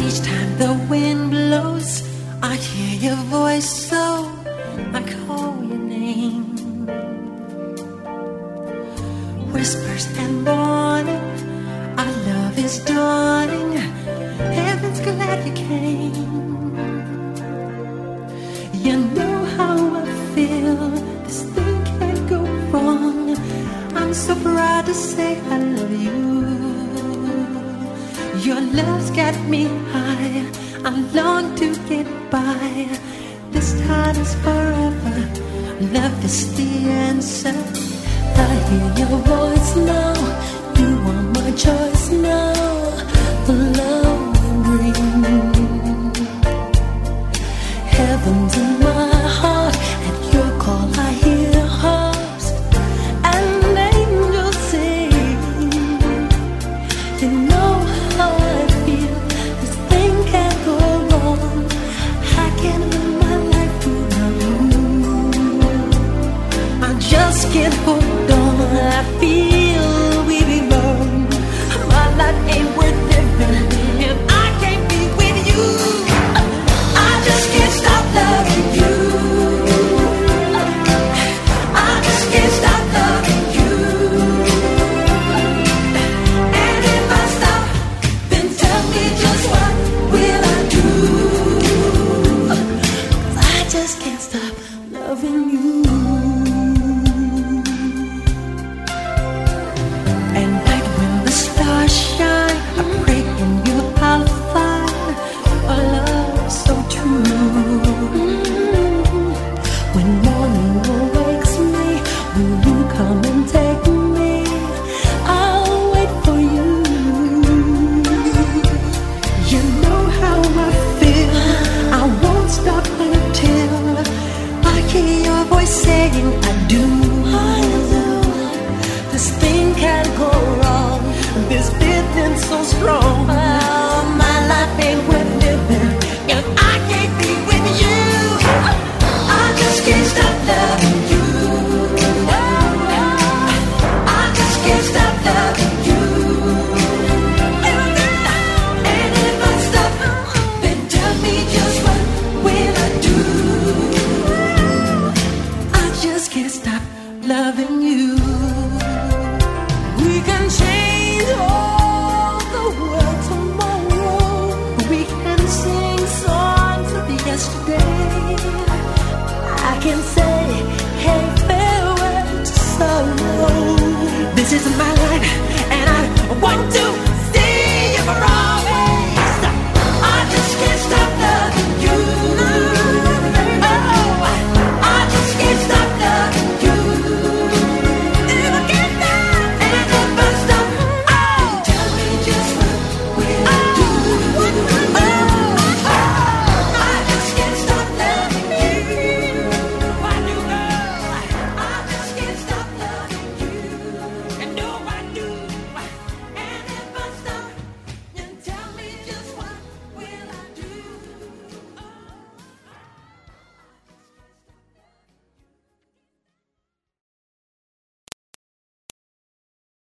Each time the wind blows, I hear your voice, so I call your name. Whispers and warning, our love is dawning. Heaven's glad you came. You know how I feel. This thing can't go wrong. I'm so proud to say I love you. Your love's got me high. I long to get by. This time is forever. Love is the answer. I hear your voice now. You are my choice now. The love we bring. Heaven's in my heart. At your call I hear harps and angels sing. You know how I feel. This thing can't go wrong. I can't live my life without you. I just can't hold on. I feel we belong. My life ain't worth living if I can't be with you. I just can't stop loving you. I just can't stop loving you. And if I stop, then tell me just what will I do? 'Cause I just can't stop loving you. At night when the stars shine, I pray in you I'll find a love so true. When morning awakes me, will you come and take me? I'll wait for you. You know how I feel. I won't stop until I hear your voice saying I do. This thing can't go wrong. This feeling so strong.